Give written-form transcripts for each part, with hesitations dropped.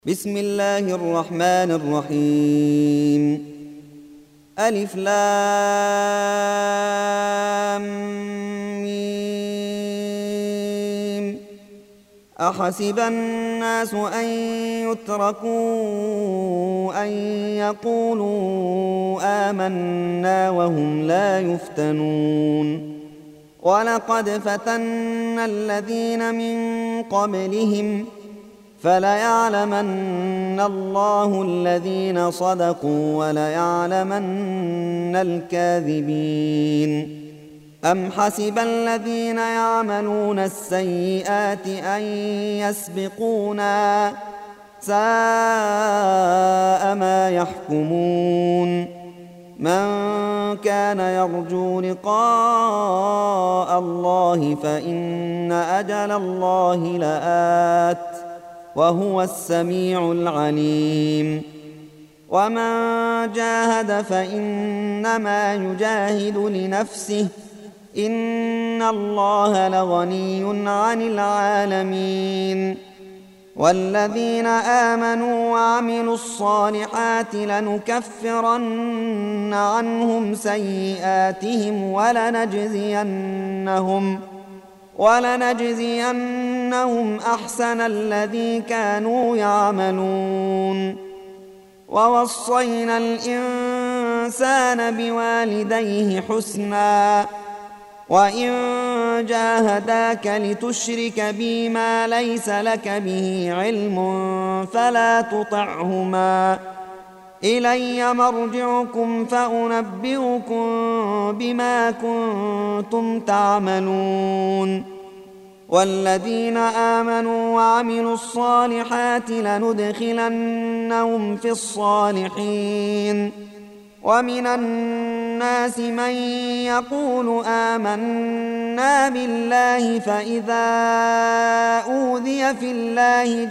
بسم الله الرحمن الرحيم. ألف لام ميم. أحسب الناس أن يتركوا أن يقولوا آمنا وهم لا يفتنون. ولقد فتنا الذين من قبلهم فليعلمن الله الذين صدقوا وليعلمن الكاذبين. أم حسب الذين يعملون السيئات أن يسبقونا ساء ما يحكمون. من كان يرجو لقاء الله فإن أجل الله لآت وهو السميع العليم. ومن جاهد فإنما يجاهد لنفسه إن الله لغني عن العالمين. والذين آمنوا وعملوا الصالحات لنكفرن عنهم سيئاتهم ولنجزينهم أحسن الذي كانوا يعملون. ووصينا الإنسان بوالديه حسنا وإن جاهداك لتشرك بي ما ليس لك به علم فلا تطعهما إلي مرجعكم فأنبئكم بما كنتم تعملون. والذين آمنوا وعملوا الصالحات لندخلنهم في الصالحين. ومن الناس من يقول آمنا بالله فإذا أوذي في الله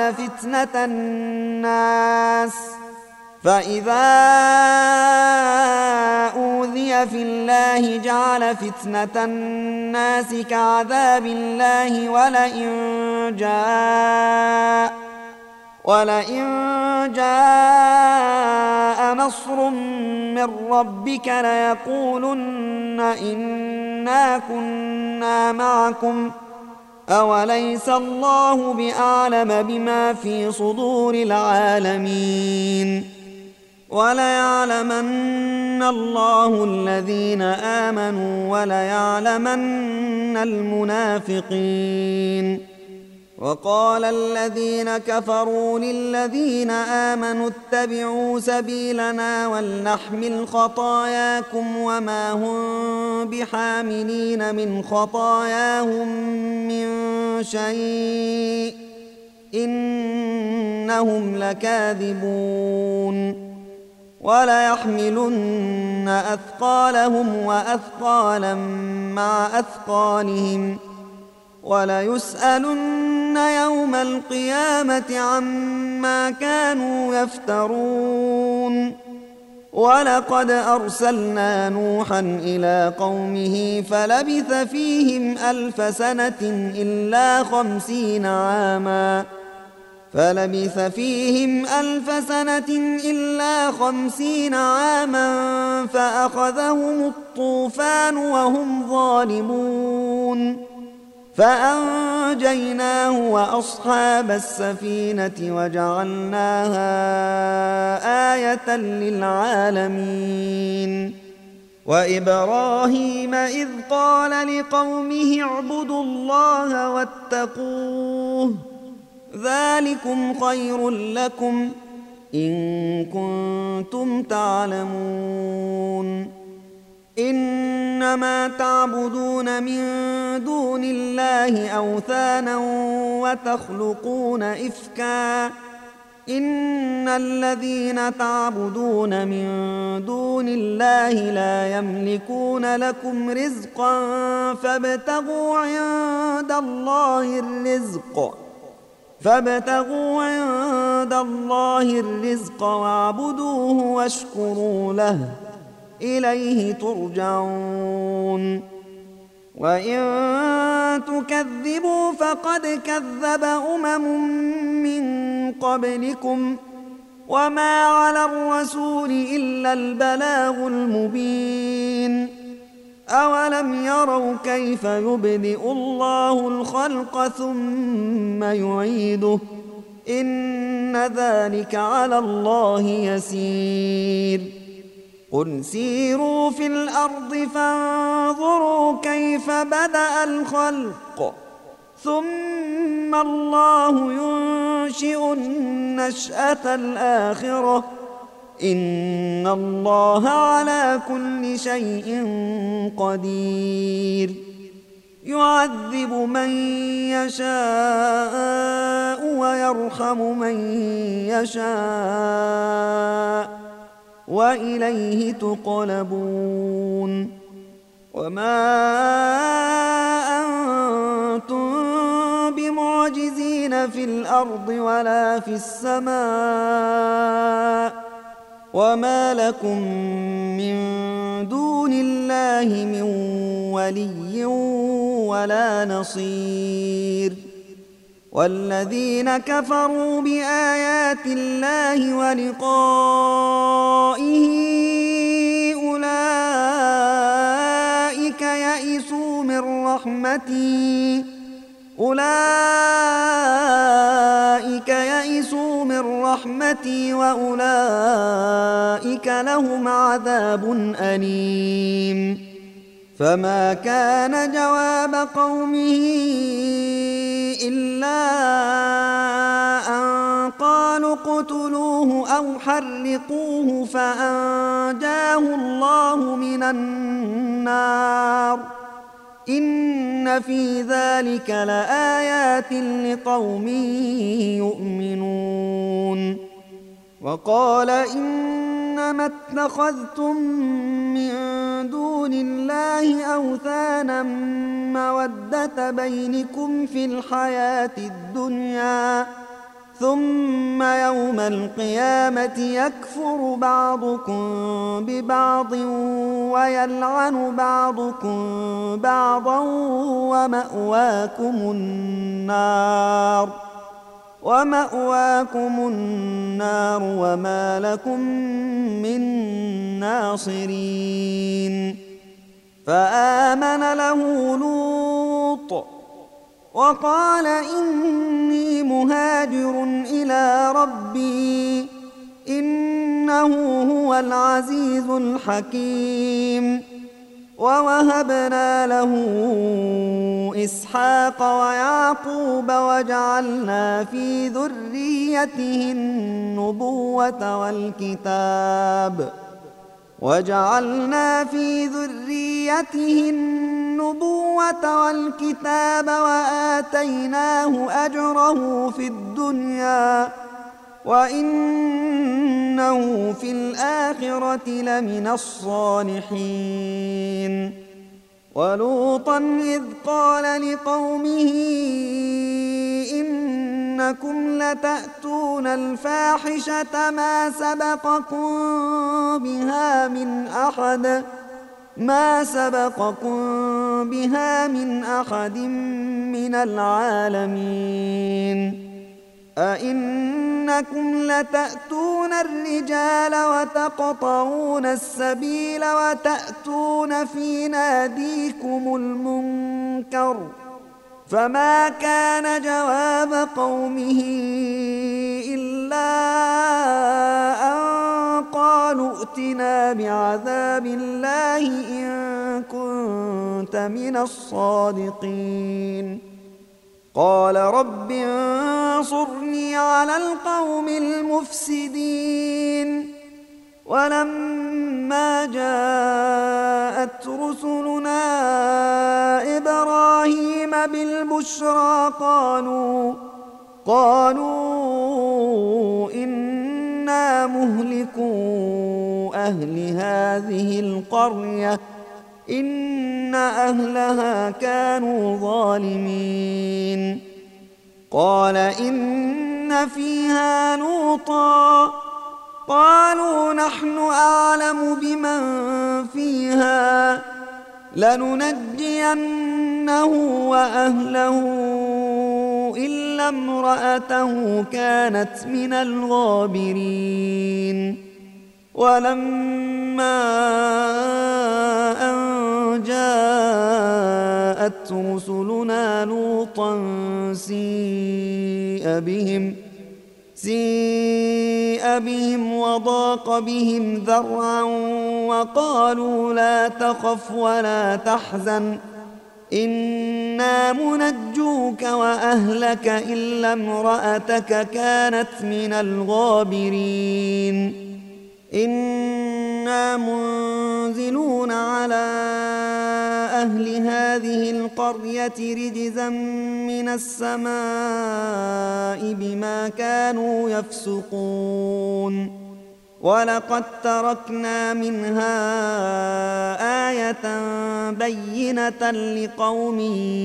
جعل فتنة الناس كعذاب الله ولئن جاء نصر من ربك ليقولن إنا كنا معكم أوليس الله بأعلم بما في صدور العالمين. وليعلمن الله الذين آمنوا وليعلمن المنافقين. وقال الذين كفروا للذين آمنوا اتبعوا سبيلنا ولنحمل خطاياكم وما هم بحاملين من خطاياهم من شيء إنهم لكاذبون. وليحملن أثقالهم وأثقالا مع أثقالهم وليسألن يوم القيامة عما كانوا يفترون. ولقد أرسلنا نوحا إلى قومه فلبث فيهم ألف سنة إلا 50 عاما فأخذهم الطوفان وهم ظالمون فأنجيناه وأصحاب السفينة وجعلناها آية للعالمين. وإبراهيم إذ قال لقومه اعبدوا الله واتقوه ذلكم خير لكم إن كنتم تعلمون. إنما تعبدون من دون الله أوثانا وتخلقون إفكا إن الذين تعبدون من دون الله لا يملكون لكم رزقا فابتغوا عند الله الرزق واعبدوه واشكروا له إليه ترجعون. وإن تكذبوا فقد كذب من قبلكم وما على الرسول إلا البلاغ المبين أولم يروا كيف يبدئ الله الخلق ثم يعيده إن ذلك على الله يسير قل سيروا في الأرض فانظروا كيف بدأ الخلق ثم الله ينشئ النشأة الآخرة إن الله على كل شيء قدير يعذب من يشاء ويرحم من يشاء وإليه تقلبون وما أنتم بمعجزين في الأرض ولا في السماء وما لكم من دون الله من ولي ولا نصير والذين كفروا بآيات الله ولقائه أولئك يئسوا من رحمتي وأولئك لهم عذاب أليم فما كان جواب قومه إلا أن قالوا اقتلوه أو حرقوه فأنجاه الله من النار إن في ذلك لآيات لقوم يؤمنون وقال إنما اتخذتم من دون الله أوثانا مودة بينكم في الحياة الدنيا ثم يوم القيامة يكفر بعضكم ببعض ويلعن بعضكم بعضا ومأواكم النار وما لكم من ناصرين فآمن له لوط وقال إني مهاجر إلى ربي إنه هو العزيز الحكيم ووهبنا له إسحاق ويعقوب وجعلنا في ذريته النبوة والكتاب وآتيناه أجره في الدنيا وإنه في الآخرة لمن الصالحين ولوطا إذ قال لقومه إنكم لتأتون الفاحشة ما سبقكم بها من أحد من العالمين أئنكم لتأتون الرجال وتقطعون السبيل وتأتون في ناديكم المنكر فما كان جواب قومه إلا أن قالوا ائتنا بعذاب الله إن كنت من الصادقين قال رب انصرني على القوم المفسدين ولما جاءت رسلنا إبراهيم بالبشرى قالوا إنا مهلكو أهل هذه القرية إن أهلها كانوا ظالمين قال إن فيها لوطا قالوا نحن أعلم بمن فيها لننجينه وأهله إلا امرأته كانت من الغابرين. ولما أن جاءت رسلنا لوطا سيء بهم وضاق بهم ذرعا وقالوا لا تخف ولا تحزن إنا منجوك وأهلك إلا امرأتك كانت من الغابرين. إنا منزلون على أهل هذه القرية رجزا من السماء بما كانوا يفسقون. ولقد تركنا منها آية بينة لقوم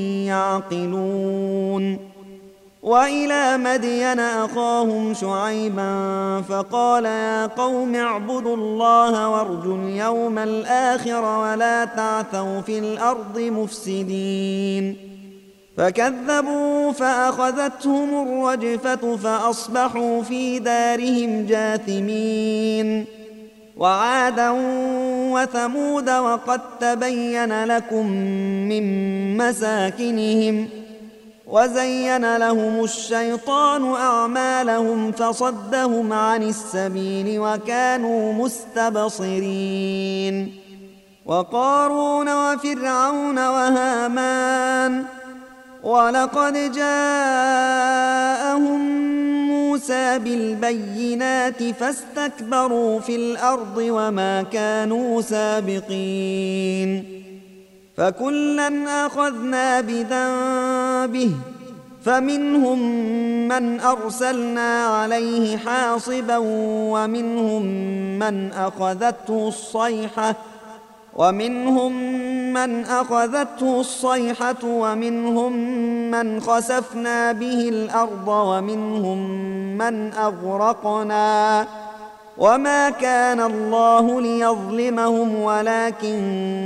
يعقلون. وإلى مدين أخاهم شعيبا فقال يا قوم اعبدوا الله وارجوا اليوم الآخر ولا تعثوا في الأرض مفسدين. فكذبوا فأخذتهم الرجفة فأصبحوا في دارهم جاثمين. وعادا وثمود وقد تبين لكم من مساكنهم وزين لهم الشيطان أعمالهم فصدهم عن السبيل وكانوا مستبصرين. وقارون وفرعون وهامان ولقد جاءهم موسى بالبينات فاستكبروا في الأرض وما كانوا سابقين. فكلا أخذنا بذنبه فمنهم من أرسلنا عليه حاصبا ومنهم من أخذته الصيحة ومنهم من خسفنا به الأرض ومنهم من أغرقنا وما كان الله ليظلمهم ولكن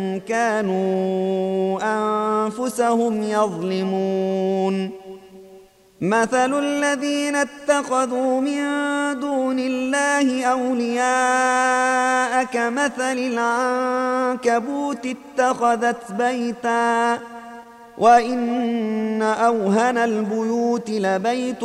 كانوا أنفسهم يظلمون. مثل الذين اتخذوا من دون الله أولياء كمثل العنكبوت اتخذت بيتا وإن أوهن البيوت لبيت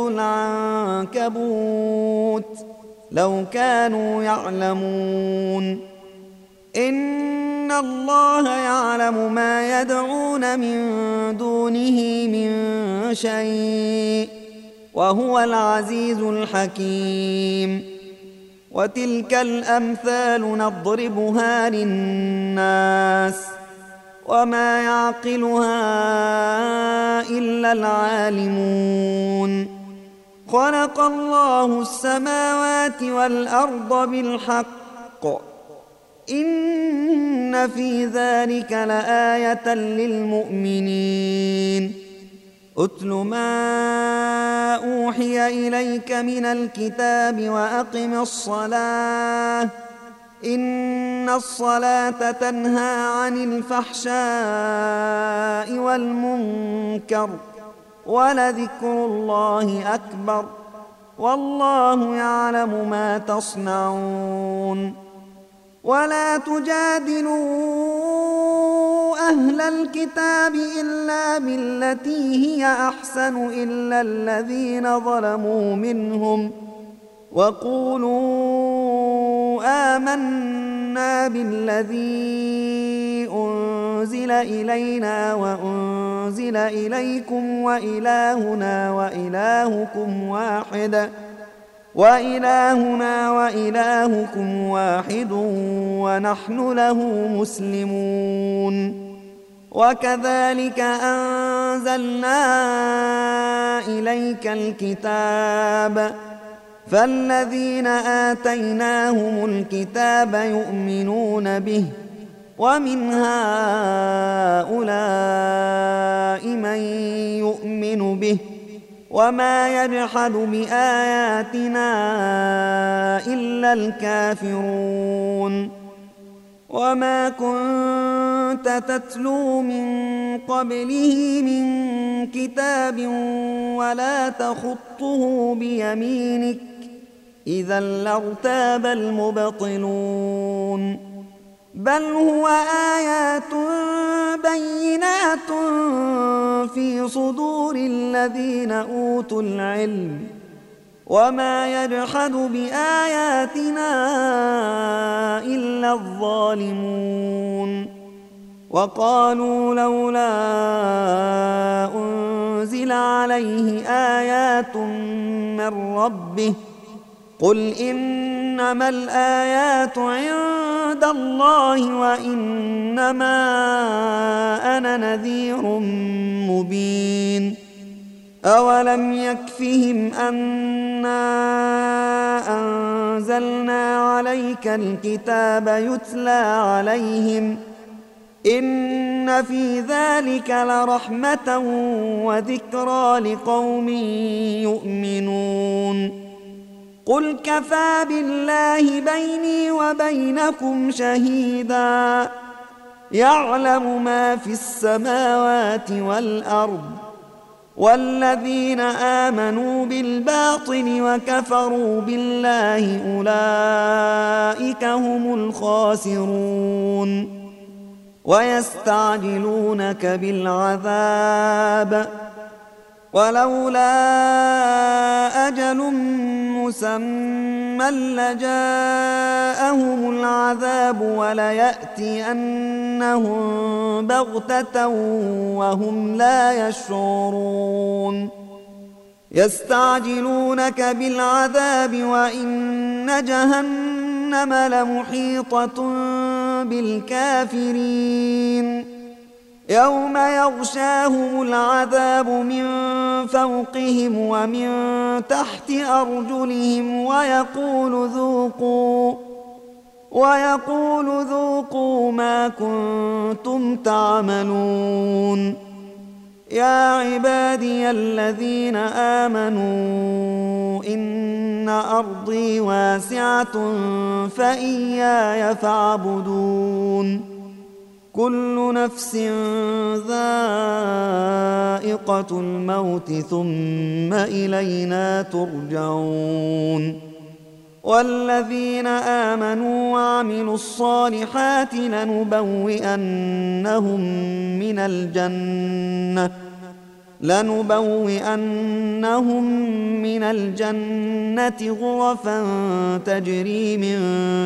العنكبوت لو كانوا يعلمون. إن الله يعلم ما يدعون من دونه من شيء وهو العزيز الحكيم. وتلك الأمثال نضربها للناس وما يعقلها إلا العالمون. خلق الله السماوات والأرض بالحق إن في ذلك لآية للمؤمنين. أتل ما أوحي إليك من الكتاب وأقم الصلاة إن الصلاة تنهى عن الفحشاء والمنكر ولذكر الله أكبر والله يعلم ما تصنعون. ولا تجادلوا أهل الكتاب إلا بالتي هي أحسن إلا الذين ظلموا منهم وقولوا آمنا بالذي أنزل إلينا وأنزل إليكم وإلهنا وإلهكم واحد ونحن له مسلمون. وكذلك أنزلنا إليك الكتاب فالذين آتيناهم الكتاب يؤمنون به ومن هؤلاء من يؤمن به وما يجحد بآياتنا إلا الكافرون. وما كنت تتلو من قبله من كتاب ولا تخطه بيمينك إذا لارتاب المبطلون بل هو آيات بينات في صدور الذين أوتوا العلم وما يجحد بآياتنا إلا الظالمون وقالوا لولا أنزل عليه آيات من ربه قل إنما الآيات عند الله وإنما أنا نذير مبين أولم يكفهم أنا أنزلنا عليك الكتاب يتلى عليهم إن في ذلك لرحمة وذكرى لقوم يؤمنون قل كفى بالله بيني وبينكم شهيدا يعلم ما في السماوات والأرض والذين آمنوا بالباطل وكفروا بالله أولئك هم الخاسرون ويستعجلونك بالعذاب ولولا أجل مسمى لجاءهم العذاب وليأتينهم بغتة وهم لا يشعرون يستعجلونك بالعذاب وإن جهنم لمحيطة بالكافرين يوم يغشاهم العذاب من فوقهم ومن تحت أرجلهم ويقول ذوقوا ما كنتم تعملون يا عبادي الذين آمنوا إن أرضي واسعة فإياي فاعبدون كل نفس ذائقة الموت ثم إلينا ترجعون والذين آمنوا وعملوا الصالحات لنبوئنهم من الجنة غرفا تجري من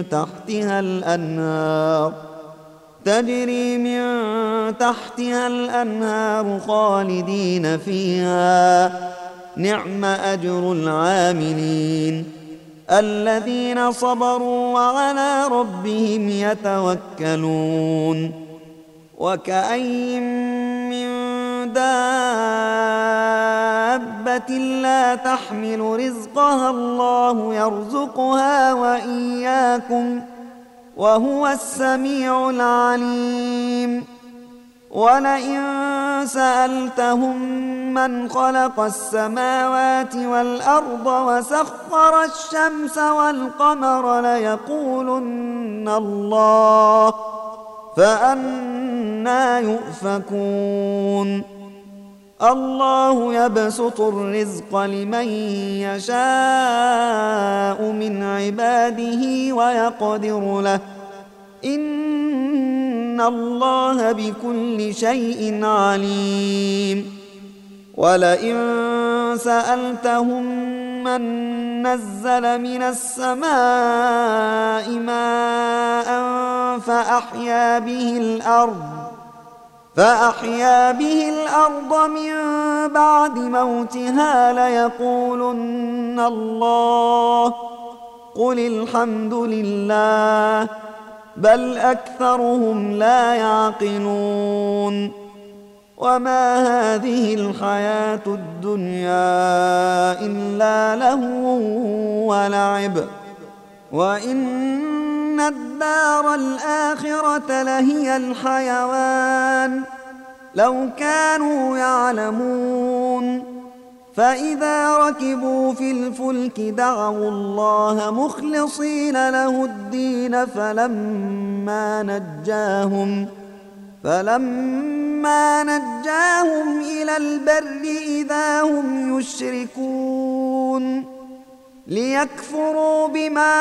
تحتها الأنهار خالدين فيها نعم أجر العاملين الذين صبروا وعلى ربهم يتوكلون وكأين من دابة لا تحمل رزقها الله يرزقها وإياكم وهو السميع العليم ولئن سألتهم من خلق السماوات والأرض وسخر الشمس والقمر ليقولن الله فأنى يؤفكون الله يبسط الرزق لمن يشاء من عباده ويقدر له إن الله بكل شيء عليم ولئن سألتهم من نزل من السماء ماء فأحيا به الأرض من بعد موتها ليقولن الله قل الحمد لله بل أكثرهم لا يعقلون وما هذه الحياة الدنيا إلا لهو ولعب وإن الدار الآخرة لهي الحيوان لو كانوا يعلمون فإذا ركبوا في الفلك دعوا الله مخلصين له الدين فلما نجاهم إلى البر إذا هم يشركون ليكفروا بما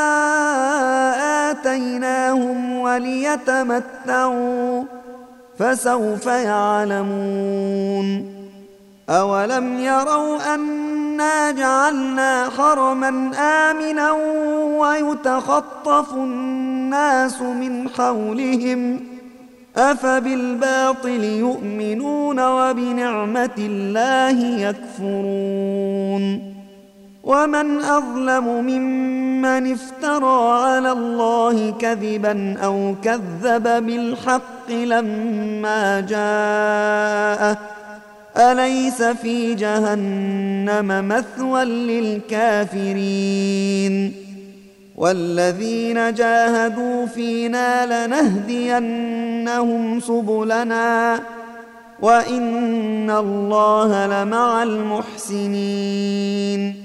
آتيناهم وليتمتعوا فسوف يعلمون أولم يروا أنا جعلنا حرما آمنا ويتخطف الناس من حولهم أفبالباطل يؤمنون وبنعمة الله يكفرون ومن أظلم ممن افترى على الله كذبا أو كذب بالحق لما جاءه أليس في جهنم مثوى للكافرين والذين جاهدوا فينا لنهدينهم سبلنا وإن الله لمع المحسنين